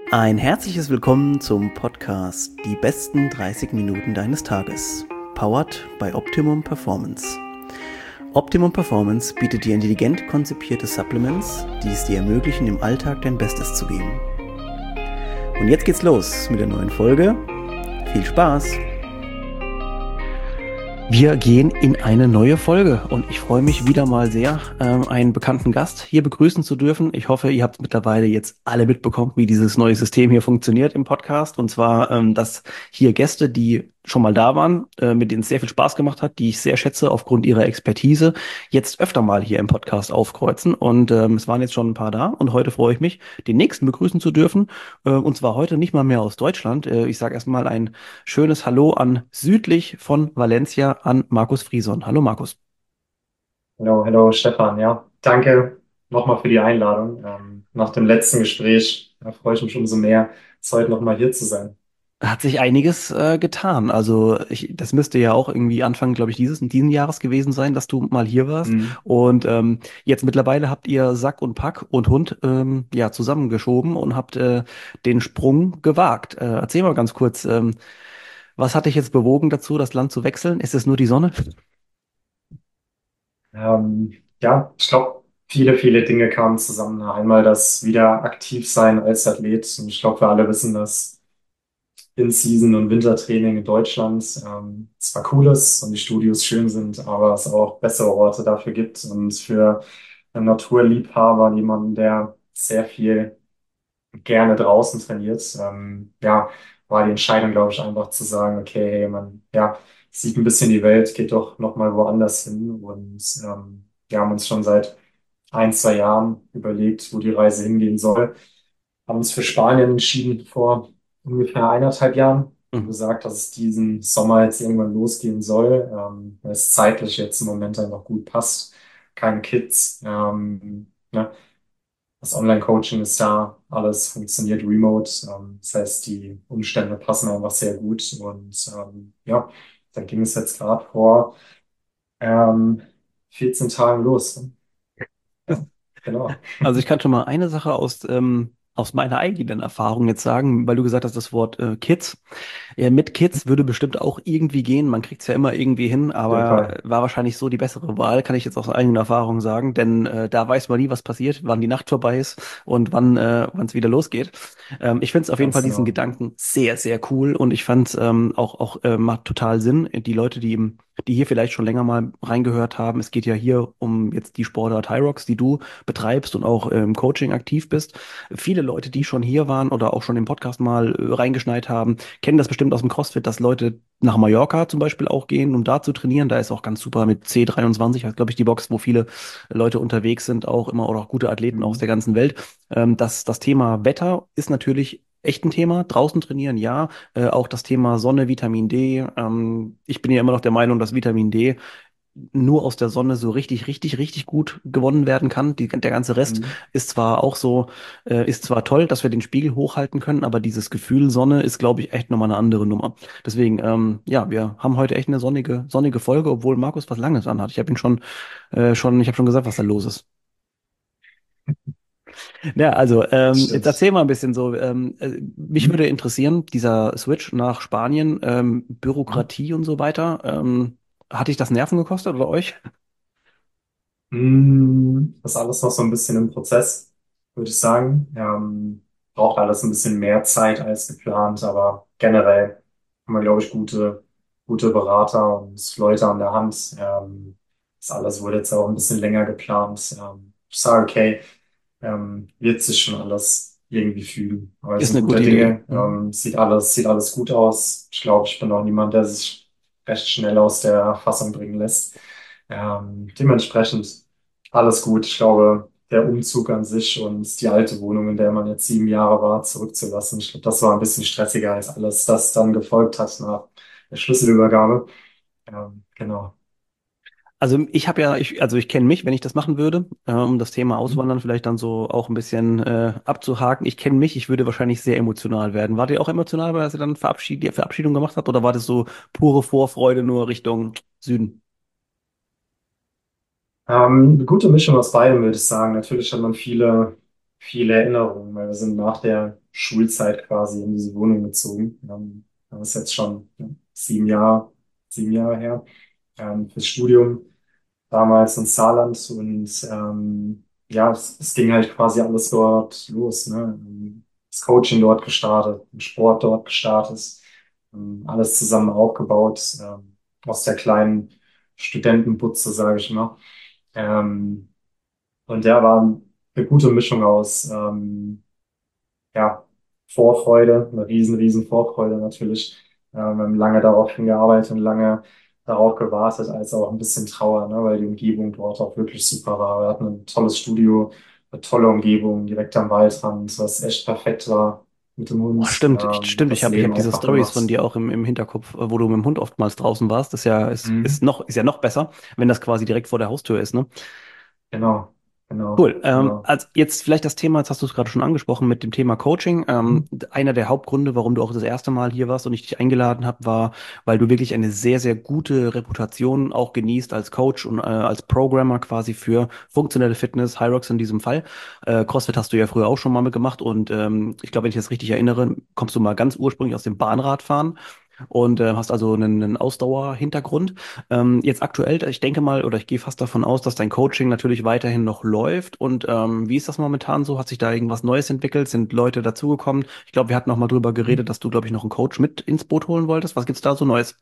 Ein herzliches Willkommen zum Podcast Die besten 30 Minuten deines Tages. Powered by Optimum Performance. Optimum Performance bietet dir intelligent konzipierte Supplements, die es dir ermöglichen, im Alltag dein Bestes zu geben. Und jetzt geht's los mit der neuen Folge. Viel Spaß! Wir gehen in eine neue Folge und ich freue mich wieder mal sehr, einen bekannten Gast hier begrüßen zu dürfen. Ich hoffe, ihr habt mittlerweile jetzt alle mitbekommen, wie dieses neue System hier funktioniert im Podcast. Und zwar, dass hier Gäste, die schon mal da waren, mit denen es sehr viel Spaß gemacht hat, die ich sehr schätze aufgrund ihrer Expertise, jetzt öfter mal hier im Podcast aufkreuzen. Und es waren jetzt schon ein paar da und heute freue ich mich, den nächsten begrüßen zu dürfen. Und zwar heute nicht mal mehr aus Deutschland. Ich sage erstmal ein schönes Hallo an südlich von Valencia an Markus Frieson. Hallo Markus. Hallo, hallo Stefan, ja. Danke nochmal für die Einladung. Nach dem letzten Gespräch freue ich mich umso mehr, jetzt heute nochmal hier zu sein. Hat sich einiges getan. Also das müsste ja auch irgendwie Anfang, glaube ich, diesen Jahres gewesen sein, dass du mal hier warst. Mhm. Und jetzt mittlerweile habt ihr Sack und Pack und Hund ja zusammengeschoben und habt den Sprung gewagt. Erzähl mal ganz kurz, was hat dich jetzt bewogen dazu, das Land zu wechseln? Ist es nur die Sonne? Ähm, ja, ich glaube, viele Dinge kamen zusammen. Einmal das wieder aktiv sein als Athlet. Und ich glaube, wir alle wissen, dass In-Season und Wintertraining in Deutschland zwar cool ist und die Studios schön sind, aber es auch bessere Orte dafür gibt. Und für einen Naturliebhaber, jemanden, der sehr viel gerne draußen trainiert. Ja, war die Entscheidung, glaube ich, einfach zu sagen, okay, hey, man, ja, sieht ein bisschen die Welt, geht doch nochmal woanders hin und wir haben uns schon seit 1, 2 Jahren überlegt, wo die Reise hingehen soll. Haben uns für Spanien entschieden vor ungefähr 1,5 Jahren. Wie Mhm. gesagt, dass es diesen Sommer jetzt irgendwann losgehen soll, weil es zeitlich jetzt im Moment einfach gut passt. Keine Kids, ne? Das Online-Coaching ist da, alles funktioniert remote. Das heißt, die Umstände passen einfach sehr gut. Und ja, dann ging es jetzt gerade vor ähm, 14 Tagen los. Ja, genau. Also ich kann schon mal eine Sache aus meiner eigenen Erfahrung jetzt sagen, weil du gesagt hast, das Wort Kids. Ja, mit Kids würde bestimmt auch irgendwie gehen. Man kriegt es ja immer irgendwie hin, Auf jeden aber Fall. war wahrscheinlich so die bessere Wahl, kann ich jetzt aus eigener Erfahrung sagen. Denn da weiß man nie, was passiert, wann die Nacht vorbei ist und wann es wieder losgeht. Ich finde es auf jeden Fall Ganz diesen genau. Gedanken sehr, sehr cool und ich fand es auch macht total Sinn. Die Leute, die hier vielleicht schon länger mal reingehört haben, es geht ja hier um jetzt die Sportart Hyrox, die du betreibst und auch im Coaching aktiv bist. Viele Leute, die schon hier waren oder auch schon im Podcast mal reingeschneit haben, kennen das bestimmt aus dem CrossFit, dass Leute nach Mallorca zum Beispiel auch gehen, um da zu trainieren. Da ist auch ganz super mit C23, heißt glaube ich die Box, wo viele Leute unterwegs sind, auch immer oder auch gute Athleten aus der Mhm. ganzen Welt. Das Thema Wetter ist natürlich echt ein Thema. Draußen trainieren, ja. Auch das Thema Sonne, Vitamin D. Ich bin ja immer noch der Meinung, dass Vitamin D nur aus der Sonne so richtig gut gewonnen werden kann. Der ganze Rest Mhm. ist zwar auch so, ist zwar toll, dass wir den Spiegel hochhalten können, aber dieses Gefühl Sonne ist, glaube ich, echt nochmal eine andere Nummer. Deswegen, ja, wir haben heute echt eine sonnige Folge, obwohl Markus was Langes anhat. Ich habe ihn ich habe schon gesagt, was da los ist. Ja, also jetzt Stimmt. erzähl mal ein bisschen so. Mich würde interessieren, dieser Switch nach Spanien, Mhm. Bürokratie und so weiter. Hat dich das Nerven gekostet oder euch? Das ist alles noch so ein bisschen im Prozess, würde ich sagen. Braucht alles ein bisschen mehr Zeit als geplant, aber generell haben wir, glaube ich, gute Berater und Leute an der Hand. Das alles wurde jetzt auch ein bisschen länger geplant. Ich sage, okay, wird sich schon alles irgendwie fügen. Aber wir Ist sind eine guter gute Idee. Dinge. Mhm. Sieht alles gut aus. Ich glaube, ich bin auch niemand, der sich recht schnell aus der Fassung bringen lässt. Dementsprechend alles gut. Ich glaube, der Umzug an sich und die alte Wohnung, in der man jetzt 7 Jahre war, zurückzulassen, ich glaube, das war ein bisschen stressiger als alles, das dann gefolgt hat nach der Schlüsselübergabe. Genau. Also also ich kenne mich, wenn ich das machen würde, um das Thema Mhm. Auswandern vielleicht dann so auch ein bisschen abzuhaken. Ich kenne mich, ich würde wahrscheinlich sehr emotional werden. Wart ihr auch emotional, weil ihr dann die Verabschiedung gemacht habt, oder war das so pure Vorfreude nur Richtung Süden? Eine gute Mischung aus beidem, würde ich sagen. Natürlich hat man viele viele Erinnerungen, weil wir sind nach der Schulzeit quasi in diese Wohnung gezogen. Das ist jetzt schon 7 Jahre, 7 Jahre her, fürs Studium, damals in Saarland und ja, es ging halt quasi alles dort los, ne? Das Coaching dort gestartet, den Sport dort gestartet, alles zusammen aufgebaut, aus der kleinen Studentenbutze, sage ich mal. Ähm, und der war eine gute Mischung aus ja, Vorfreude, eine riesen Vorfreude natürlich. Wir haben lange darauf hingearbeitet und lange darauf gewartet, als auch ein bisschen Trauer, ne, weil die Umgebung dort auch wirklich super war. Wir hatten ein tolles Studio, eine tolle Umgebung direkt am Waldrand, was echt perfekt war mit dem Oh, Hund, stimmt, stimmt. Ich das habe ich hab Leben diese einfach Stories von gemacht. dir auch im Hinterkopf, wo du mit dem Hund oftmals draußen warst. Das ist ja, Mhm. ist ja noch besser, wenn das quasi direkt vor der Haustür ist, ne? Genau, genau, Cool. genau. Also jetzt vielleicht das Thema, jetzt hast du es gerade schon angesprochen mit dem Thema Coaching. Mhm. Einer der Hauptgründe, warum du auch das erste Mal hier warst und ich dich eingeladen habe, war, weil du wirklich eine sehr, sehr gute Reputation auch genießt als Coach und als Programmer quasi für funktionelle Fitness, Hyrox in diesem Fall. CrossFit hast du ja früher auch schon mal mitgemacht und ich glaube, wenn ich das richtig erinnere, kommst du mal ganz ursprünglich aus dem Bahnradfahren und hast also einen Ausdauerhintergrund. Jetzt aktuell, ich denke mal, oder ich gehe fast davon aus, dass dein Coaching natürlich weiterhin noch läuft. Und wie ist das momentan so? Hat sich da irgendwas Neues entwickelt? Sind Leute dazugekommen? Ich glaube, wir hatten noch mal drüber geredet, dass du, glaube ich, noch einen Coach mit ins Boot holen wolltest. Was gibt's da so Neues?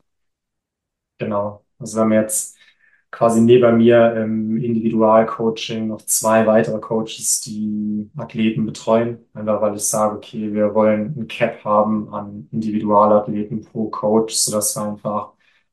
Genau. Also wir haben jetzt quasi neben mir im Individualcoaching noch zwei weitere Coaches, die Athleten betreuen. Einfach weil ich sage, okay, wir wollen ein Cap haben an Individualathleten pro Coach, sodass wir einfach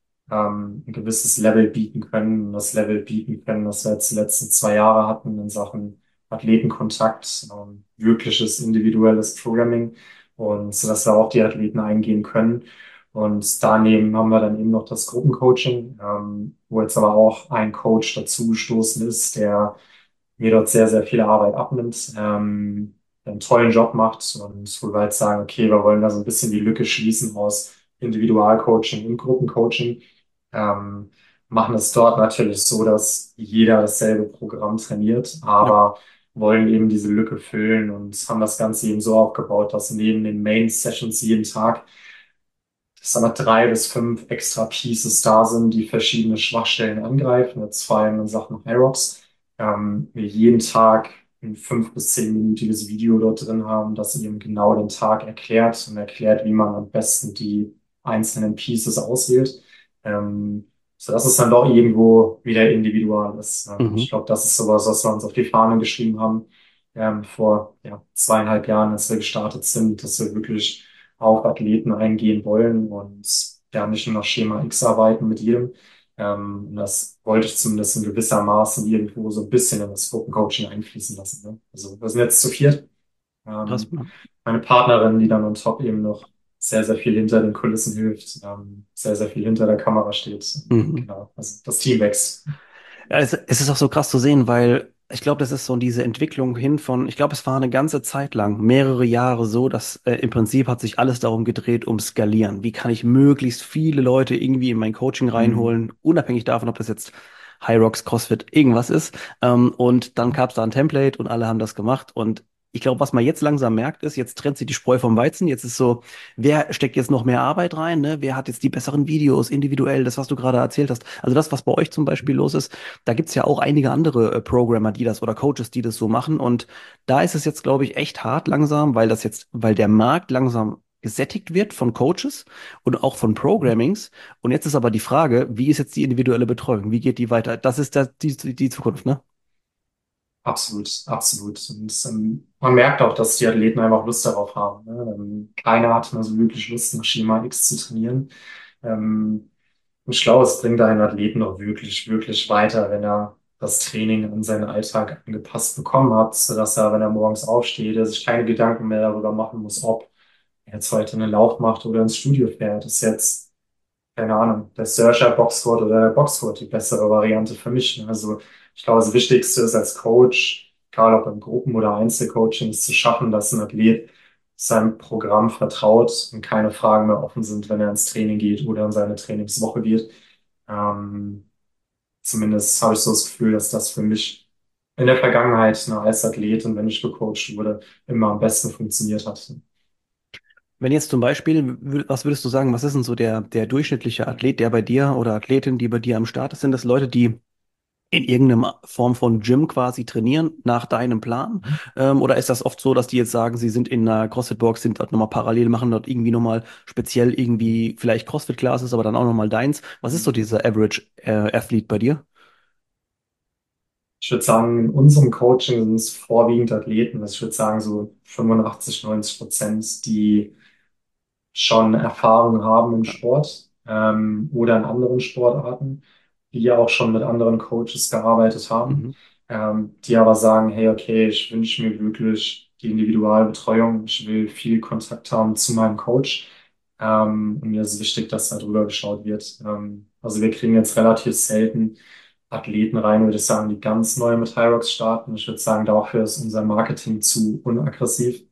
ein gewisses Level bieten können. Und das Level bieten können, das wir jetzt die letzten 2 Jahre hatten in Sachen Athletenkontakt, wirkliches individuelles Programming und so dass wir auch die Athleten eingehen können. Und daneben haben wir dann eben noch das Gruppencoaching, wo jetzt aber auch ein Coach dazu gestoßen ist, der mir dort sehr viel Arbeit abnimmt, der einen tollen Job macht und wo wir jetzt sagen, okay, wir wollen da so ein bisschen die Lücke schließen aus Individualcoaching und Gruppencoaching. Ähm, machen es dort natürlich so, dass jeder dasselbe Programm trainiert, Ja. aber wollen eben diese Lücke füllen und haben das Ganze eben so aufgebaut, dass neben den Main Sessions jeden Tag dass da 3 bis 5 extra Pieces da sind, die verschiedene Schwachstellen angreifen, jetzt vor allem in Sachen Hyrox. Wir jeden Tag ein 5 bis 10-minütiges Video dort drin haben, das eben genau den Tag erklärt und erklärt, wie man am besten die einzelnen Pieces auswählt. So dass es dann doch irgendwo wieder individual ist. Ich Mhm. glaube, das ist sowas, was wir uns auf die Fahnen geschrieben haben, vor 2,5 Jahren, als wir gestartet sind, dass wir wirklich auf Athleten eingehen wollen und ja nicht nur nach Schema X arbeiten mit jedem. Und das wollte ich zumindest in gewissermaßen irgendwo so ein bisschen in das Gruppencoaching einfließen lassen. Ne? Also wir sind jetzt zu viert. Krass. Ähm, Ja. meine Partnerin, die dann on top eben noch sehr viel hinter den Kulissen hilft, sehr viel hinter der Kamera steht. Mhm. Genau, also das Team wächst. Ja, es ist auch so krass zu sehen, weil ich glaube, das ist so diese Entwicklung hin von, ich glaube, es war eine ganze Zeit lang, mehrere Jahre so, dass im Prinzip hat sich alles darum gedreht, um Skalieren. Wie kann ich möglichst viele Leute irgendwie in mein Coaching Mhm. reinholen, unabhängig davon, ob das jetzt High Rocks, CrossFit, irgendwas ist. Und dann gab es da ein Template und alle haben das gemacht. Und ich glaube, was man jetzt langsam merkt, ist, jetzt trennt sich die Spreu vom Weizen. Jetzt ist so, wer steckt jetzt noch mehr Arbeit rein, ne? Wer hat jetzt die besseren Videos, individuell, das, was du gerade erzählt hast. Also das, was bei euch zum Beispiel los ist, da gibt's ja auch einige andere Programmer, die das oder Coaches, die das so machen. Und da ist es jetzt, glaube ich, echt hart langsam, weil der Markt langsam gesättigt wird von Coaches und auch von Programmings. Und jetzt ist aber die Frage, wie ist jetzt die individuelle Betreuung? Wie geht die weiter? Das ist die Zukunft, ne? Absolut, absolut. Und man merkt auch, dass die Athleten einfach Lust darauf haben. Ne? Keiner hat mehr so wirklich Lust, nach Schema X zu trainieren. Ähm, und ich glaube, es bringt einen Athleten auch wirklich weiter, wenn er das Training an seinen Alltag angepasst bekommen hat, sodass er, wenn er morgens aufsteht, er sich keine Gedanken mehr darüber machen muss, ob er jetzt heute einen Lauf macht oder ins Studio fährt. Ist jetzt keine Ahnung, der Searcher Boxsquat oder der Boxsquat die bessere Variante für mich. Ne? Also ich glaube, das Wichtigste ist als Coach, egal ob im Gruppen- oder Einzelcoaching, ist zu schaffen, dass ein Athlet seinem Programm vertraut und keine Fragen mehr offen sind, wenn er ins Training geht oder in seine Trainingswoche geht. Ähm, zumindest habe ich so das Gefühl, dass das für mich in der Vergangenheit als Athlet und wenn ich gecoacht wurde, immer am besten funktioniert hat. Wenn jetzt zum Beispiel, was würdest du sagen, was ist denn so der durchschnittliche Athlet, der bei dir oder Athletin, die bei dir am Start ist? Sind das Leute, die in irgendeiner Form von Gym quasi trainieren, nach deinem Plan? Oder ist das oft so, dass die jetzt sagen, sie sind in einer CrossFit-Box, sind dort nochmal parallel, machen dort irgendwie nochmal speziell irgendwie vielleicht CrossFit-Classes, aber dann auch nochmal deins? Was ist so dieser Average Athlete bei dir? Ich würde sagen, in unserem Coaching sind es vorwiegend Athleten. Also ich würde sagen, so 85, 90%, die schon Erfahrung haben im Sport oder in anderen Sportarten, die ja auch schon mit anderen Coaches gearbeitet haben, Mhm. die aber sagen, hey, okay, ich wünsche mir wirklich die Individualbetreuung, ich will viel Kontakt haben zu meinem Coach. Und mir ist wichtig, dass da drüber geschaut wird. Also wir kriegen jetzt relativ selten Athleten rein, würde ich sagen, die ganz neu mit Hyrox starten. Ich würde sagen, dafür ist unser Marketing zu unaggressiv.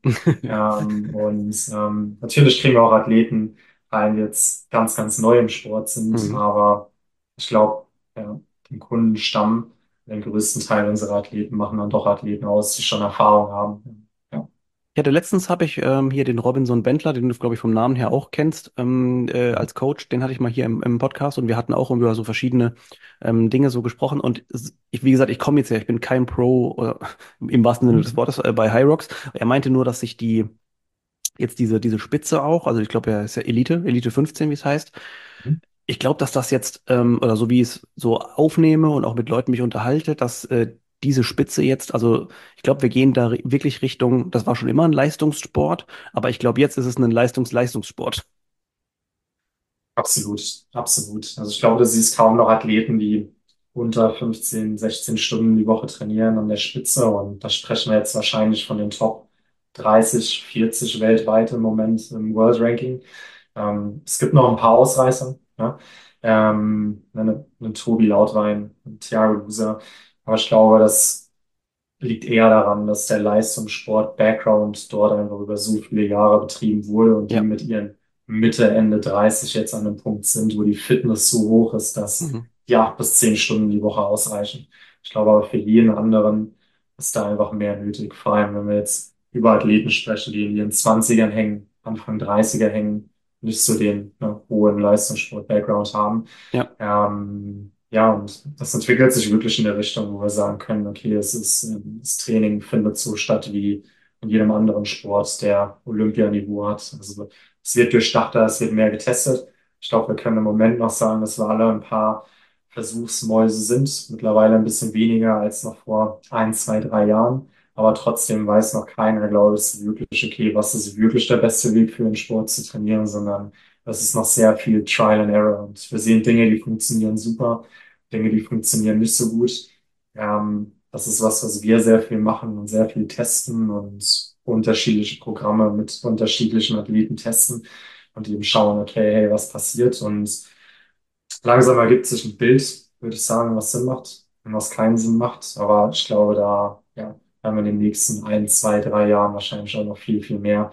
Natürlich kriegen wir auch Athleten rein, die jetzt ganz, ganz neu im Sport sind, Mhm. aber ich glaube, ja, den Kundenstamm, den größten Teil unserer Athleten machen dann doch Athleten aus, die schon Erfahrung haben. Ja. Ich hatte letztens habe ich hier den Robinson Bentler, den du, glaube ich, vom Namen her auch kennst, als Coach. Den hatte ich mal hier im Podcast und wir hatten auch über so verschiedene Dinge so gesprochen. Und ich, wie gesagt, ich komme jetzt ja, ich bin kein Pro im wahrsten Sinne des Mhm. Wortes bei Hyrox. Er meinte nur, dass sich jetzt diese Spitze auch, also ich glaube, er ist ja Elite 15, wie es heißt. Mhm. Ich glaube, dass das jetzt, oder so wie ich es so aufnehme und auch mit Leuten mich unterhalte, dass diese Spitze jetzt, also ich glaube, wir gehen da wirklich Richtung, das war schon immer ein Leistungssport, aber ich glaube, jetzt ist es ein Leistungssport. Absolut, absolut. Also ich glaube, du siehst kaum noch Athleten, die unter 15, 16 Stunden die Woche trainieren an der Spitze. Und da sprechen wir jetzt wahrscheinlich von den Top 30, 40 weltweit im Moment im World Ranking. Es gibt noch ein paar Ausreißer, ja? Eine Tobi Lautwein, ein Thiago Luser. Aber ich glaube, das liegt eher daran, dass der Leistungssport-Background dort einfach über so viele Jahre betrieben wurde und die Ja. mit ihren Mitte, Ende 30 jetzt an einem Punkt sind, wo die Fitness so hoch ist, dass Mhm. die 8 bis 10 Stunden die Woche ausreichen. Ich glaube aber für jeden anderen ist da einfach mehr nötig. Vor allem, wenn wir jetzt über Athleten sprechen, die in ihren Zwanzigern hängen, Anfang Dreißiger hängen, nicht so den hohen Leistungssport-Background haben. Ja. Ja, und das entwickelt sich wirklich in der Richtung, wo wir sagen können, okay, das Training findet so statt wie in jedem anderen Sport, der Olympianiveau hat. Also es wird durchdachter, es wird mehr getestet. Ich glaube, wir können im Moment noch sagen, dass wir alle ein paar Versuchsmäuse sind. Mittlerweile ein bisschen weniger als noch vor 1, 2, 3 Jahren. Aber trotzdem weiß noch keiner, glaube ich, wirklich, okay, was ist wirklich der beste Weg für den Sport zu trainieren, sondern das ist noch sehr viel Trial and Error. Und wir sehen Dinge, die funktionieren super, Dinge, die funktionieren nicht so gut. Das ist was, was wir sehr viel machen und sehr viel testen und unterschiedliche Programme mit unterschiedlichen Athleten testen und eben schauen, okay, hey, was passiert? Und langsam ergibt sich ein Bild, würde ich sagen, was Sinn macht und was keinen Sinn macht. Aber ich glaube, da ja, werden wir in den nächsten 1, 2, 3 Jahren wahrscheinlich auch noch viel, viel mehr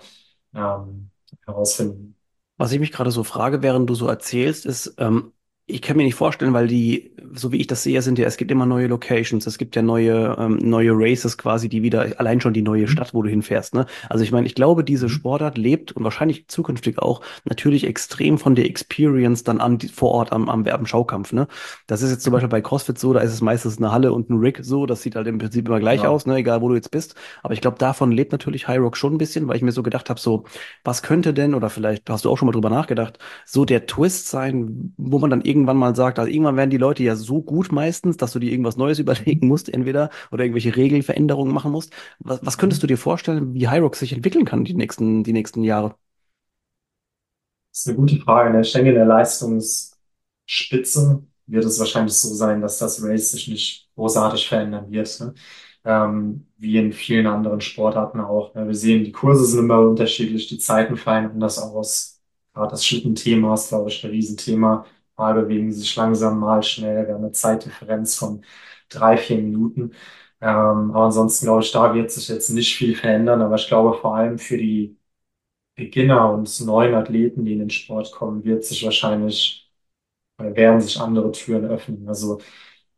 herausfinden. Was ich mich gerade so frage, während du so erzählst, ist, ich kann mir nicht vorstellen, weil die, so wie ich das sehe, sind ja, es gibt immer neue Locations, es gibt ja neue Races quasi, die wieder, allein schon die neue Mhm. Stadt, wo du hinfährst, ne? Also ich meine, ich glaube, diese Mhm. Sportart lebt und wahrscheinlich zukünftig auch natürlich extrem von der Experience dann vor Ort am Schaukampf, ne? Das ist jetzt zum Beispiel bei CrossFit so, da ist es meistens eine Halle und ein Rig so, das sieht halt im Prinzip immer gleich Genau. aus, ne? Egal wo du jetzt bist. Aber ich glaube, davon lebt natürlich High Rock schon ein bisschen, weil ich mir so gedacht habe, so, was könnte denn, oder vielleicht hast du auch schon mal drüber nachgedacht, so der Twist sein, wo man dann irgendwann mal sagt, also irgendwann werden die Leute ja so gut meistens, dass du dir irgendwas Neues Mhm. überlegen musst, entweder oder irgendwelche Regelveränderungen machen musst. Was könntest du Mhm. dir vorstellen, wie Hyrox sich entwickeln kann die nächsten Jahre? Das ist eine gute Frage. Ne? Ich denke, in der Leistungsspitze wird es wahrscheinlich so sein, dass das Race sich nicht großartig verändern wird. Ne? Wie in vielen anderen Sportarten auch. Ne? Wir sehen, die Kurse sind immer unterschiedlich, die Zeiten fallen anders aus. Gerade das Schlittenthema ist, glaube ich, ein Riesenthema. Mal bewegen sie sich langsam, mal schnell. Wir haben eine Zeitdifferenz von 3, 4 Minuten. Aber ansonsten glaube ich, da wird sich jetzt nicht viel verändern. Aber ich glaube, vor allem für die Beginner und neuen Athleten, die in den Sport kommen, werden sich andere Türen öffnen. Also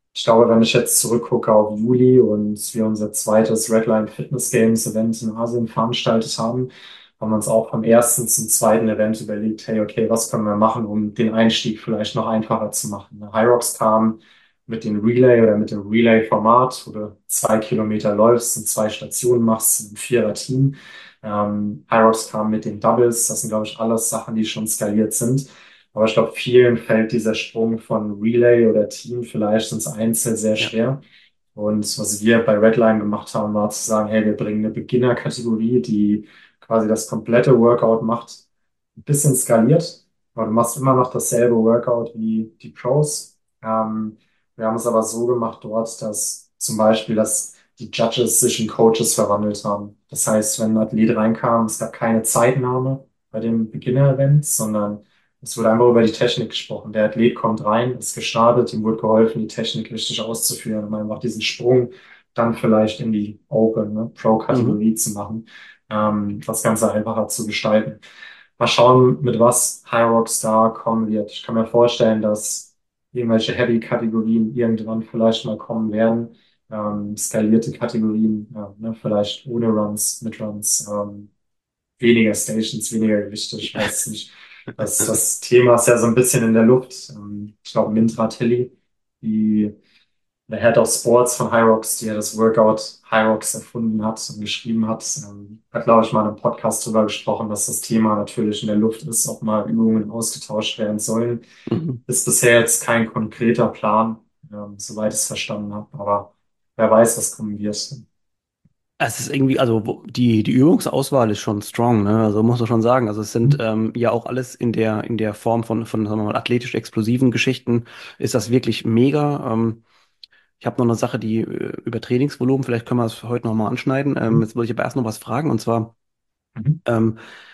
Ich glaube, wenn ich jetzt zurückgucke auf Juli und wir unser zweites Redline Fitness Games Event in Asien veranstaltet haben, haben wir uns auch vom ersten zum zweiten Event überlegt, hey, okay, was können wir machen, um den Einstieg vielleicht noch einfacher zu machen. Hyrox kam mit dem Relay oder mit dem Relay-Format, wo du 2 Kilometer läufst und 2 Stationen machst, ein Vierer-Team. Hyrox kam mit den Doubles, das sind, glaube ich, alles Sachen, die schon skaliert sind. Aber ich glaube, vielen fällt dieser Sprung von Relay oder Team vielleicht ins Einzel sehr Ja, schwer. Und was wir bei Redline gemacht haben, war zu sagen, hey, wir bringen eine Beginner-Kategorie, die quasi das komplette Workout macht, ein bisschen skaliert. Aber du machst immer noch dasselbe Workout wie die Pros. Wir haben es aber so gemacht dort, dass zum Beispiel, dass die Judges sich in Coaches verwandelt haben. Das heißt, wenn ein Athlet reinkam, es gab keine Zeitnahme bei dem Beginner-Event, sondern es wurde einfach über die Technik gesprochen. Der Athlet kommt rein, ist gestartet, ihm wurde geholfen, die Technik richtig auszuführen, um einfach diesen Sprung dann vielleicht in die Open, ne, mhm. Pro-Kategorie zu machen, das Ganze einfacher zu gestalten. Mal schauen, mit was Hyrox da kommen wird. Ich kann mir vorstellen, dass irgendwelche Heavy-Kategorien irgendwann vielleicht mal kommen werden. Skalierte Kategorien, ja, ne, vielleicht ohne Runs, mit Runs, weniger Stations, weniger Gewichte, ich weiß es nicht. Das Thema ist ja so ein bisschen in der Luft. Ich glaube, Mintra Tilly, die der Head of Sports von Hyrox, die ja das Workout Hyrox erfunden hat und geschrieben hat, hat, glaube ich, mal in einem Podcast darüber gesprochen, dass das Thema natürlich in der Luft ist, ob mal Übungen ausgetauscht werden sollen. Mhm. Ist bisher jetzt kein konkreter Plan, soweit ich es verstanden habe, aber wer weiß, was kommen wird. Es ist irgendwie, also die Übungsauswahl ist schon strong, ne? Also muss man schon sagen. Also es sind Mhm. ja auch alles in der Form von sagen wir mal, athletisch explosiven Geschichten ist das wirklich mega. Ich habe noch eine Sache, die über Trainingsvolumen, vielleicht können wir das heute noch mal anschneiden. Mhm. Jetzt wollte ich aber erst noch was fragen und zwar Mhm. ähm,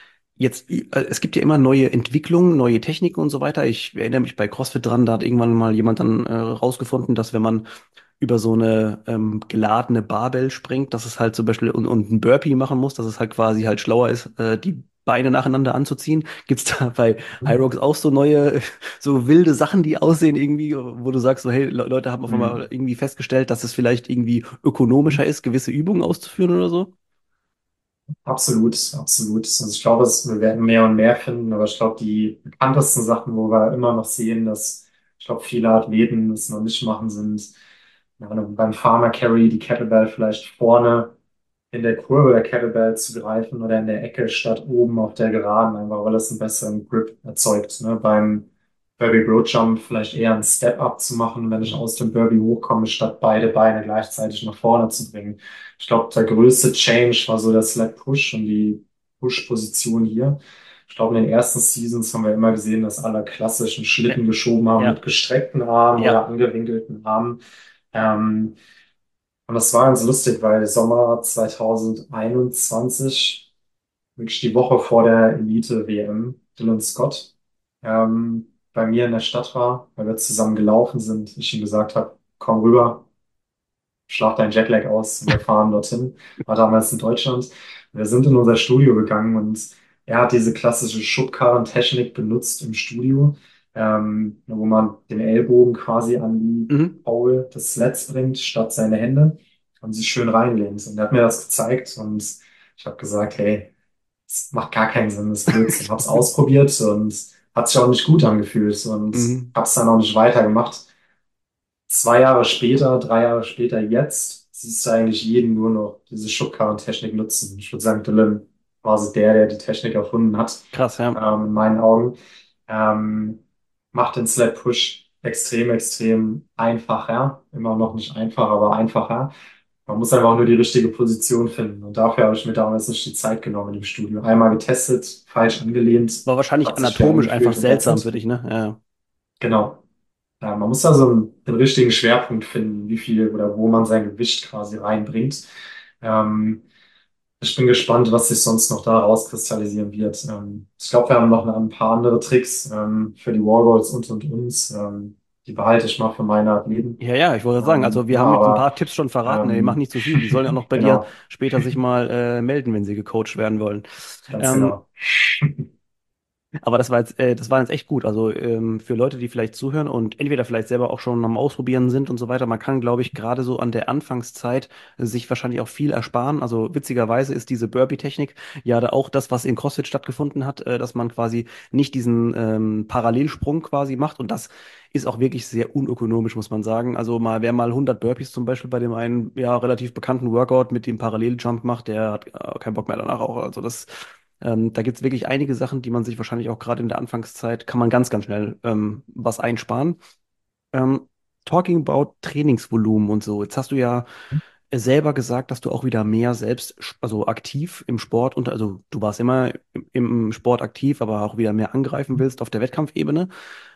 es gibt ja immer neue Entwicklungen, neue Techniken und so weiter. Ich erinnere mich bei CrossFit dran, da hat irgendwann mal jemand dann rausgefunden, dass wenn man über so eine geladene Barbell springt, dass es halt zum Beispiel und ein Burpee machen muss, dass es halt quasi halt schlauer ist, die Beine nacheinander anzuziehen. Gibt's da bei Mhm. Hyrox auch so neue, so wilde Sachen, die aussehen irgendwie, wo du sagst so, hey, Leute haben auf einmal Mhm. irgendwie festgestellt, dass es vielleicht irgendwie ökonomischer Mhm. ist, gewisse Übungen auszuführen oder so? Absolut, absolut. Also ich glaube, wir werden mehr und mehr finden, aber ich glaube, die bekanntesten Sachen, wo wir immer noch sehen, dass ich glaube, viele Athleten es noch nicht machen, sind ja, beim Farmer Carry die Kettlebell vielleicht vorne in der Kurve der Kettlebell zu greifen oder in der Ecke statt oben auf der Geraden, einfach weil es einen besseren Grip erzeugt. Ne? Beim Burpee Broad Jump vielleicht eher einen Step-Up zu machen, wenn ich Mhm. aus dem Burpee hochkomme, statt beide Beine gleichzeitig nach vorne zu bringen. Ich glaube, der größte Change war so der Sled Push und die Push-Position hier. Ich glaube, in den ersten Seasons haben wir immer gesehen, dass alle klassischen Ja, Schlitten geschoben haben mit ja, gestreckten Armen oder ja. angewinkelten Armen. Ähm, und das war ganz lustig, weil Sommer 2021, wirklich die Woche vor der Elite-WM, Dylan Scott bei mir in der Stadt war, weil wir zusammen gelaufen sind. Ich ihm gesagt habe, komm rüber, schlag dein Jetlag aus und wir fahren dorthin. War damals in Deutschland. Wir sind in unser Studio gegangen und er hat diese klassische Schubkarrentechnik benutzt im Studio, wo man den Ellbogen quasi an die Mhm. Pole des Sleds bringt, statt seine Hände und sich schön reinlehnt. Und er hat mir das gezeigt und ich habe gesagt, hey, das macht gar keinen Sinn, das ist Blödsinn. Hab's ausprobiert und hat sich auch nicht gut angefühlt und Mhm. hab's dann auch nicht weitergemacht. 2 Jahre später, 3 Jahre später jetzt, siehst du eigentlich jeden nur noch diese Schubkarrentechnik nutzen. Ich würde sagen, Dylan war so der die Technik erfunden hat, Krass, ja. in meinen Augen. Ähm, Macht den Sled Push extrem, extrem einfacher. Immer noch nicht einfach, aber einfacher. Man muss einfach nur die richtige Position finden. Und dafür habe ich mir damals nicht die Zeit genommen im Studio. Einmal getestet, falsch angelehnt, War wahrscheinlich hat sich schwer anatomisch einfach angefühlt und that's seltsam it. für dich, ne? Ja. Genau. Ja, man muss da so den richtigen Schwerpunkt finden, wie viel oder wo man sein Gewicht quasi reinbringt. Ähm, Ich bin gespannt, was sich sonst noch da rauskristallisieren wird. Ich glaube, wir haben noch ein paar andere Tricks für die Wallballs und uns. Die behalte ich mal für meine Athleten. Ja, ja, ich wollte sagen, also wir Ja, haben jetzt ein aber paar Tipps schon verraten, ey, mach nicht zu viel. Die sollen ja auch noch bei dir genau, später sich mal melden, wenn sie gecoacht werden wollen. ganz Ähm, genau. Aber das war jetzt echt gut. Also für Leute, die vielleicht zuhören und entweder vielleicht selber auch schon am Ausprobieren sind und so weiter, man kann, glaube ich, gerade so an der Anfangszeit sich wahrscheinlich auch viel ersparen. Also witzigerweise ist diese Burpee-Technik ja da auch das, was in CrossFit stattgefunden hat, dass man quasi nicht diesen Parallelsprung quasi macht. Und das ist auch wirklich sehr unökonomisch, muss man sagen. Also wer mal 100 Burpees zum Beispiel bei dem einen ja relativ bekannten Workout mit dem Paralleljump macht, der hat keinen Bock mehr danach auch. Also da gibt es wirklich einige Sachen, die man sich wahrscheinlich auch gerade in der Anfangszeit, kann man ganz, ganz schnell was einsparen. Ähm, Talking about Trainingsvolumen und so. Jetzt hast du ja selber gesagt, dass du auch wieder mehr selbst, also aktiv im Sport und also du warst immer im Sport aktiv, aber auch wieder mehr angreifen willst auf der Wettkampfebene.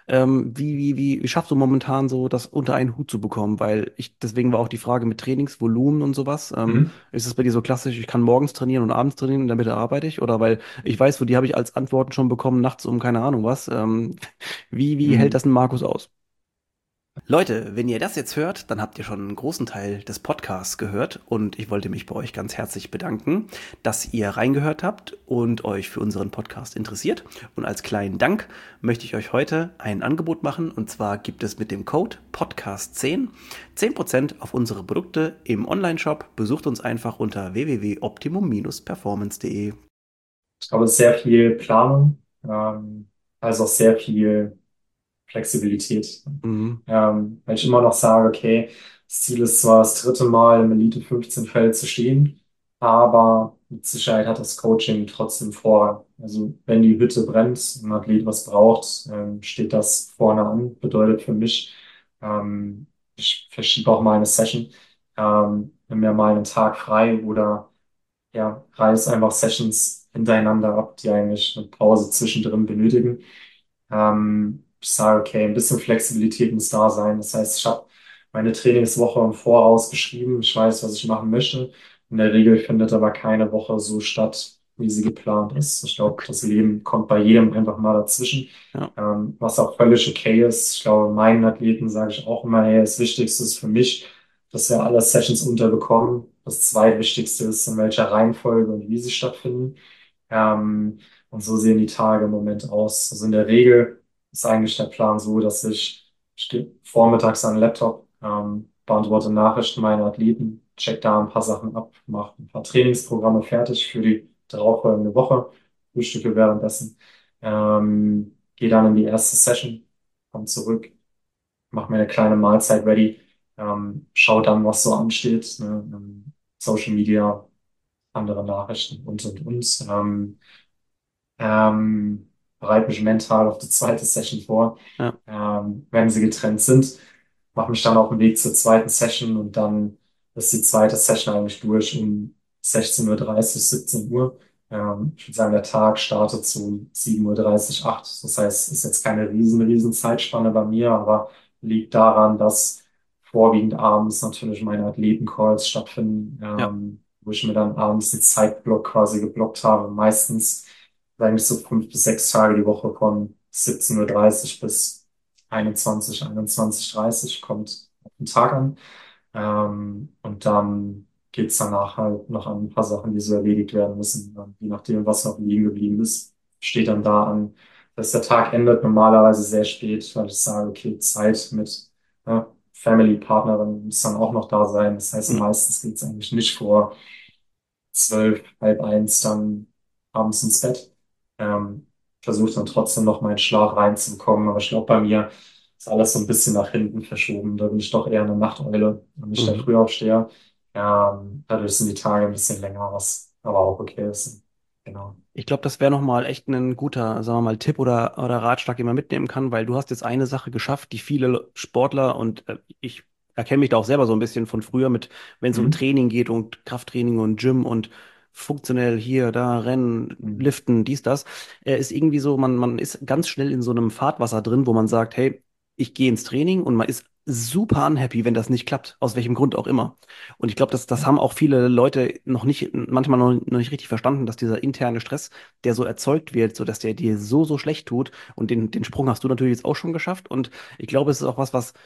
Wie schaffst du momentan so, das unter einen Hut zu bekommen? Deswegen war auch die Frage mit Trainingsvolumen und sowas. Mhm. Ist es bei dir so klassisch, ich kann morgens trainieren und abends trainieren und in der Mitte arbeite ich? Oder weil ich weiß, die habe ich als Antworten schon bekommen, nachts um keine Ahnung was. Wie hält Mhm. das ein Markus aus? Leute, wenn ihr das jetzt hört, dann habt ihr schon einen großen Teil des Podcasts gehört und ich wollte mich bei euch ganz herzlich bedanken, dass ihr reingehört habt und euch für unseren Podcast interessiert. Und als kleinen Dank möchte ich euch heute ein Angebot machen und zwar gibt es mit dem Code Podcast10 10% auf unsere Produkte im Onlineshop. Besucht uns einfach unter www.optimum-performance.de. Ich glaube, es ist sehr viel Planung, also auch sehr viel Flexibilität. Mhm. Weil ich immer noch sage, okay, das Ziel ist zwar das dritte Mal im Elite 15 Feld zu stehen, aber mit Sicherheit hat das Coaching trotzdem vor. Also wenn die Hütte brennt, ein Athlet was braucht, steht das vorne an. Bedeutet für mich, ähm, ich verschiebe auch mal eine Session, nimm mir mal einen Tag frei oder ja, reiß einfach Sessions hintereinander ab, die eigentlich eine Pause zwischendrin benötigen. Ich sage, okay, ein bisschen Flexibilität muss da sein. Das heißt, ich habe meine Trainingswoche im Voraus geschrieben. Ich weiß, was ich machen möchte. In der Regel findet aber keine Woche so statt, wie sie geplant ist. Ich glaube, Okay. das Leben kommt bei jedem einfach mal dazwischen, Ja, was auch völlig okay ist. Ich glaube, meinen Athleten sage ich auch immer, hey, das Wichtigste ist für mich, dass wir alle Sessions unterbekommen. Das Zweitwichtigste ist, in welcher Reihenfolge und wie sie stattfinden. Ähm, und so sehen die Tage im Moment aus. Also in der Regel ist eigentlich der Plan so, dass ich gehe vormittags an den Laptop, beantworte Nachrichten meiner Athleten, check da ein paar Sachen ab, mache ein paar Trainingsprogramme fertig für die darauffolgende Woche, frühstücke währenddessen, gehe dann in die erste Session, komme zurück, mache mir eine kleine Mahlzeit ready, schau dann, was so ansteht, ne, Social Media, andere Nachrichten und. Bereite mich mental auf die zweite Session vor, ja, wenn sie getrennt sind, mache mich dann auf den Weg zur zweiten Session und dann ist die zweite Session eigentlich durch um 16:30 Uhr, 17 Uhr. Ich würde sagen, der Tag startet zu 7:30 Uhr, 8. Das heißt, es ist jetzt keine riesen Zeitspanne bei mir, aber liegt daran, dass vorwiegend abends natürlich meine Athletencalls stattfinden, ja. wo ich mir dann abends einen Zeitblock quasi geblockt habe. Meistens eigentlich so 5 bis 6 Tage die Woche von 17:30 Uhr bis 21, 21:30 kommt auf den Tag an. Und dann geht's danach halt noch an ein paar Sachen, die so erledigt werden müssen. Je nachdem, was noch liegen geblieben ist, steht dann da an, dass der Tag endet normalerweise sehr spät, weil ich sage, okay, Zeit mit Family, Partnerin muss dann auch noch da sein. Das heißt, Hm. meistens geht's eigentlich nicht vor 12, halb eins dann abends ins Bett. Versuche dann trotzdem noch meinen Schlaf reinzubekommen. Aber ich glaube, bei mir ist alles so ein bisschen nach hinten verschoben. Da bin ich doch eher eine Nachteule und nicht der Mhm. Frühaufsteher. Dadurch sind die Tage ein bisschen länger, was aber auch okay ist. Genau. Ich glaube, das wäre nochmal echt ein guter, sagen wir mal, Tipp oder Ratschlag, den man mitnehmen kann, weil du hast jetzt eine Sache geschafft, die viele Sportler und ich erkenne mich da auch selber so ein bisschen von früher mit, wenn es um Mhm. Training geht und Krafttraining und Gym und funktionell hier, da, Rennen, Mhm. Liften, dies, das, ist irgendwie so, man ist ganz schnell in so einem Fahrtwasser drin, wo man sagt, hey, ich gehe ins Training und man ist super unhappy, wenn das nicht klappt, aus welchem Grund auch immer. Und ich glaube, das haben auch viele Leute noch nicht, manchmal noch nicht richtig verstanden, dass dieser interne Stress, der so erzeugt wird, so dass der dir so schlecht tut. Und den Sprung hast du natürlich jetzt auch schon geschafft. Und ich glaube, es ist auch was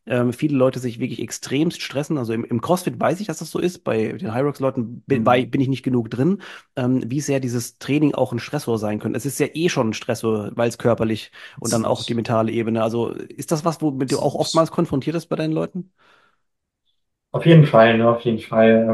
viele Leute sich wirklich extremst stressen. Also im CrossFit weiß ich, dass das so ist. Bei den Hyrox-Leuten bin ich nicht genug drin, wie sehr dieses Training auch ein Stressor sein könnte. Es ist ja eh schon ein Stressor, weil es körperlich und dann auch die Absolut. mentale Ebene. Also ist das was, womit du auch oftmals Absolut. konfrontiert bist bei deinen Leuten? Auf jeden Fall, ne, auf jeden Fall.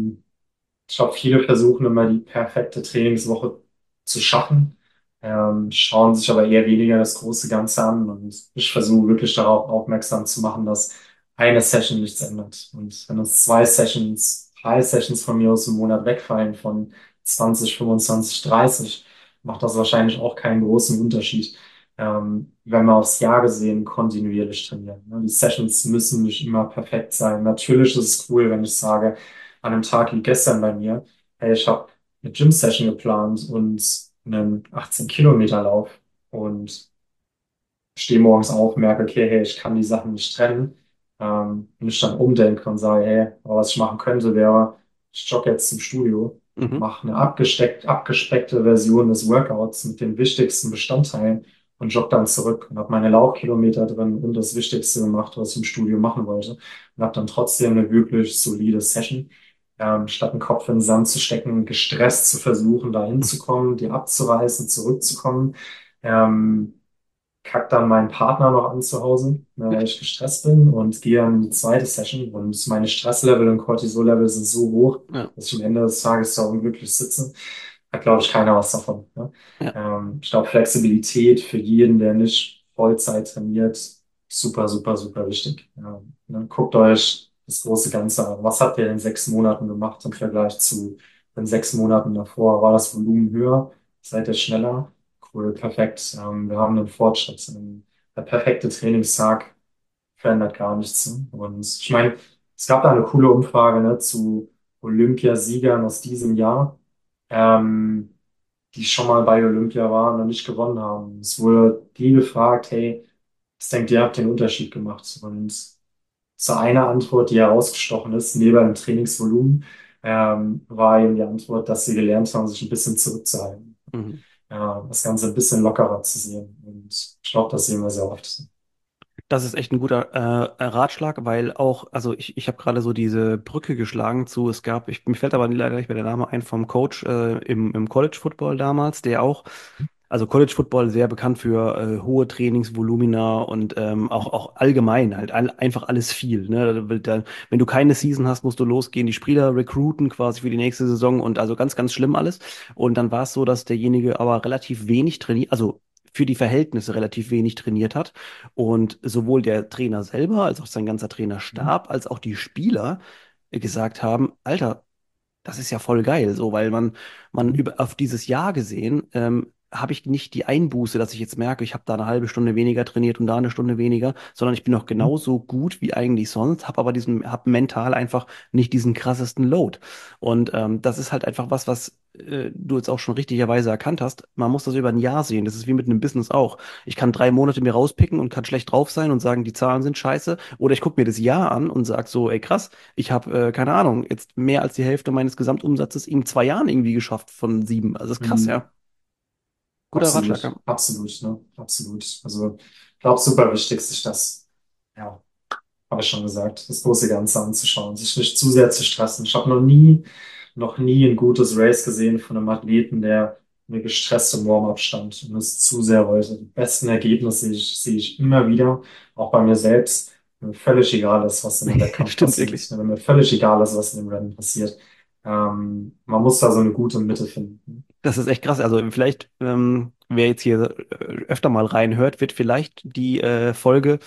Ich glaube, viele versuchen immer die perfekte Trainingswoche zu schaffen, schauen sich aber eher weniger das große Ganze an. Und ich versuche wirklich darauf aufmerksam zu machen, dass eine Session nichts ändert. Und wenn uns zwei Sessions, drei Sessions von mir aus im Monat wegfallen von 20, 25, 30, macht das wahrscheinlich auch keinen großen Unterschied. Wenn wir aufs Jahr gesehen kontinuierlich trainieren. Ne? Die Sessions müssen nicht immer perfekt sein. Natürlich ist es cool, wenn ich sage, an einem Tag wie gestern bei mir, hey, ich habe eine Gym-Session geplant und einen 18-Kilometer-Lauf und stehe morgens auf, merke, okay, hey, ich kann die Sachen nicht trennen. Und ich dann umdenke und sage, hey, aber was ich machen könnte, wäre, ich jogge jetzt zum Studio, Mhm. mache eine abgespeckte Version des Workouts mit den wichtigsten Bestandteilen und jogge dann zurück und habe meine Laufkilometer drin und das Wichtigste gemacht, was ich im Studio machen wollte. Und habe dann trotzdem eine wirklich solide Session. Statt den Kopf in den Sand zu stecken, gestresst zu versuchen, da hinzukommen, die abzureißen, zurückzukommen. Ähm, Kack dann meinen Partner noch an zu Hause, ne, weil ich gestresst bin und gehe dann in die zweite Session und meine Stresslevel und Cortisol-Level sind so hoch, Ja, dass ich am Ende des Tages da unglücklich sitze. Hat, glaube ich, keiner was davon. Ne? ja. Ich glaube, Flexibilität für jeden, der nicht Vollzeit trainiert, super, super, super wichtig. Ne? Guckt euch das große Ganze an. Was habt ihr in 6 Monaten gemacht im Vergleich zu den 6 Monaten davor? War das Volumen höher? Seid ihr schneller? Cool, perfekt. Wir haben einen Fortschritt. Der perfekte Trainingstag verändert gar nichts. Ne? Und ich meine, es gab da eine coole Umfrage, ne, zu Olympiasiegern aus diesem Jahr, ähm, die schon mal bei Olympia waren und nicht gewonnen haben. Es wurde die gefragt, hey, was denkt ihr, habt den Unterschied gemacht? Und zu einer Antwort, die herausgestochen ist, neben dem Trainingsvolumen, war eben die Antwort, dass sie gelernt haben, sich ein bisschen zurückzuhalten, Mhm. das Ganze ein bisschen lockerer zu sehen. Und ich glaube, das sehen wir sehr oft. Das ist echt ein guter Ratschlag, weil auch, also ich habe gerade so diese Brücke geschlagen zu, mir fällt aber leider nicht mehr der Name ein vom Coach im College Football damals, der auch, also College Football sehr bekannt für hohe Trainingsvolumina und auch allgemein halt einfach alles viel. Ne? Wenn du keine Season hast, musst du losgehen, die Spieler recruiten quasi für die nächste Saison und also ganz, ganz schlimm alles. Und dann war es so, dass derjenige aber relativ wenig trainiert, also für die Verhältnisse relativ wenig trainiert hat. Und sowohl der Trainer selber als auch sein ganzer Trainerstab, als auch die Spieler gesagt haben, Alter, das ist ja voll geil, so, weil man Mhm. über auf dieses Jahr gesehen, habe ich nicht die Einbuße, dass ich jetzt merke, ich habe da eine halbe Stunde weniger trainiert und da eine Stunde weniger, sondern ich bin noch genauso gut wie eigentlich sonst, habe mental einfach nicht diesen krassesten Load. Und das ist halt einfach was du jetzt auch schon richtigerweise erkannt hast. Man muss das über ein Jahr sehen. Das ist wie mit einem Business auch. Ich kann 3 Monate mir rauspicken und kann schlecht drauf sein und sagen, die Zahlen sind scheiße. Oder ich gucke mir das Jahr an und sage so, ey krass, ich habe, keine Ahnung, jetzt mehr als die Hälfte meines Gesamtumsatzes in 2 Jahren irgendwie geschafft von 7. Also das ist krass, Mhm. ja. Guter Ratschlag, ja. Absolut, absolut, ne? Absolut. Also, ich glaube, super wichtig, sich das, ja, habe ich schon gesagt, das große Ganze anzuschauen, sich nicht zu sehr zu stressen. Ich habe noch nie ein gutes Race gesehen von einem Athleten, der mir gestresst im Warm-up stand und es zu sehr wollte. Die besten Ergebnisse sehe ich immer wieder, auch bei mir selbst. Wenn mir völlig egal ist, was in dem Wettkampf Stimmt passiert. wirklich. Wenn mir völlig egal ist, was in dem Rennen passiert. Man muss da so eine gute Mitte finden. Das ist echt krass. Also vielleicht, wer jetzt hier öfter mal reinhört, wird vielleicht die Folge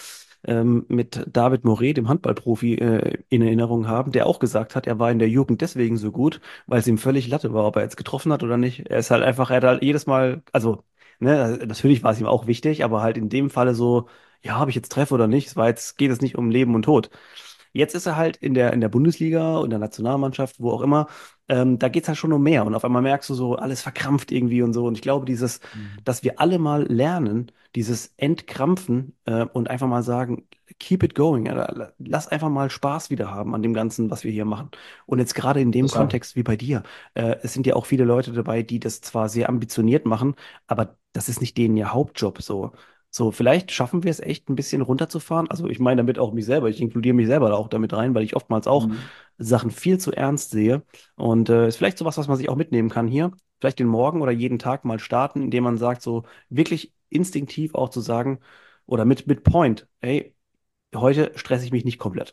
mit David Moret, dem Handballprofi, in Erinnerung haben, der auch gesagt hat, er war in der Jugend deswegen so gut, weil es ihm völlig Latte war, ob er jetzt getroffen hat oder nicht. Er ist halt einfach, er hat halt jedes Mal, also, ne, natürlich war es ihm auch wichtig, aber halt in dem Falle so, ja, ob ich jetzt treffe oder nicht, geht es nicht um Leben und Tod. Jetzt ist er halt in der Bundesliga und der Nationalmannschaft, wo auch immer, da geht es halt schon um mehr. Und auf einmal merkst du so, alles verkrampft irgendwie und so. Und ich glaube, Mhm. dass wir alle mal lernen, dieses Entkrampfen und einfach mal sagen, keep it going. Ja, lass einfach mal Spaß wieder haben an dem Ganzen, was wir hier machen. Und jetzt gerade in dem Total. Kontext wie bei dir, es sind ja auch viele Leute dabei, die das zwar sehr ambitioniert machen, aber das ist nicht denen ihr Hauptjob so. So, vielleicht schaffen wir es echt ein bisschen runterzufahren. Also ich meine damit auch mich selber. Ich inkludiere mich selber da auch damit rein, weil ich oftmals auch Mhm. Sachen viel zu ernst sehe. Und ist vielleicht sowas, was man sich auch mitnehmen kann hier. Vielleicht den Morgen oder jeden Tag mal starten, indem man sagt, so wirklich instinktiv auch zu sagen, oder mit Point, ey, heute stresse ich mich nicht komplett.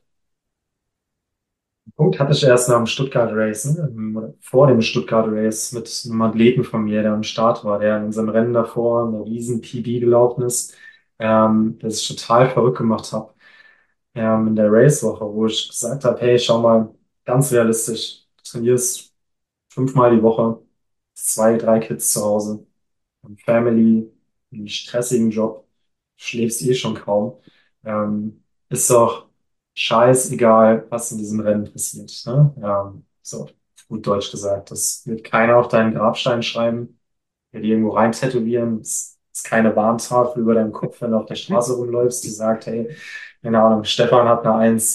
Punkt hatte ich erst nach dem Stuttgart Race, ne? Oder vor dem Stuttgart Race mit einem Athleten von mir, der am Start war, der in unserem Rennen davor eine riesen PB gelaufen ist, das ich total verrückt gemacht habe, in der Racewoche, wo ich gesagt habe, hey, schau mal, ganz realistisch, du trainierst 5-mal die Woche, 2, 3 Kids zu Hause, Family, einen stressigen Job, schläfst eh schon kaum. Ist doch scheißegal, was in diesem Rennen passiert. Ne? So, gut Deutsch gesagt. Das wird keiner auf deinen Grabstein schreiben, wird dir irgendwo rein tätowieren. Es ist keine Warntafel über deinem Kopf, wenn du auf der Straße rumläufst, die sagt, hey, keine Ahnung, Stefan hat eine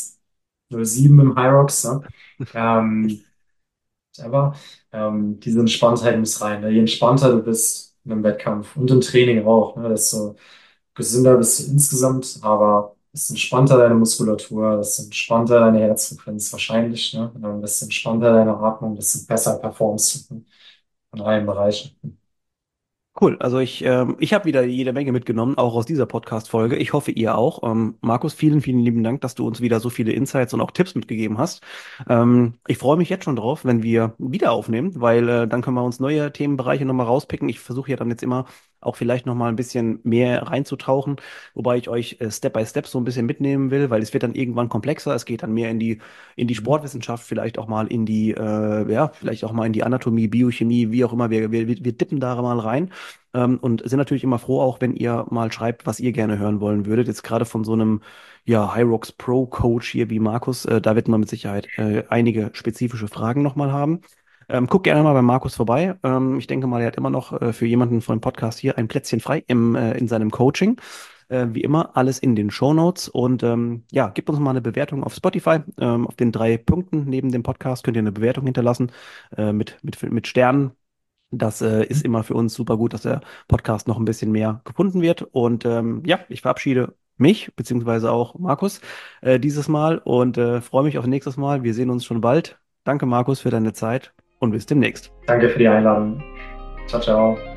1,07 im Hyrox. Ne? Ähm, aber diese Entspanntheit muss rein. Ne? Je entspannter du bist in einem Wettkampf und im Training auch, ne? Desto gesünder bist du insgesamt, aber desto entspannter deine Muskulatur, desto entspannter deine Herzfrequenz wahrscheinlich, ne? Desto entspannter deine Atmung, desto besser performst du in allen Bereichen. Cool, also ich habe wieder jede Menge mitgenommen, auch aus dieser Podcast-Folge. Ich hoffe, ihr auch. Markus, vielen, vielen lieben Dank, dass du uns wieder so viele Insights und auch Tipps mitgegeben hast. Ich freue mich jetzt schon drauf, wenn wir wieder aufnehmen, weil dann können wir uns neue Themenbereiche nochmal rauspicken. Ich versuche ja dann jetzt immer auch vielleicht nochmal ein bisschen mehr reinzutauchen, wobei ich euch Step by Step so ein bisschen mitnehmen will, weil es wird dann irgendwann komplexer. Es geht dann mehr in die Mhm. Sportwissenschaft, vielleicht auch mal in die, ja, vielleicht auch mal in die Anatomie, Biochemie, wie auch immer. Wir dippen da mal rein. Und sind natürlich immer froh, auch wenn ihr mal schreibt, was ihr gerne hören wollen würdet. Jetzt gerade von so einem ja, Hyrox Pro Coach hier wie Markus, da wird man mit Sicherheit einige spezifische Fragen nochmal haben. Guckt gerne mal bei Markus vorbei. Ich denke mal, er hat immer noch für jemanden von dem Podcast hier ein Plätzchen frei in seinem Coaching. Wie immer, alles in den Shownotes. Und ja, gebt uns mal eine Bewertung auf Spotify. Auf den 3 Punkten neben dem Podcast könnt ihr eine Bewertung hinterlassen mit Sternen. Das ist immer für uns super gut, dass der Podcast noch ein bisschen mehr gefunden wird. Und ja, ich verabschiede mich, beziehungsweise auch Markus, dieses Mal und freue mich auf nächstes Mal. Wir sehen uns schon bald. Danke, Markus, für deine Zeit und bis demnächst. Danke für die Einladung. Ciao, ciao.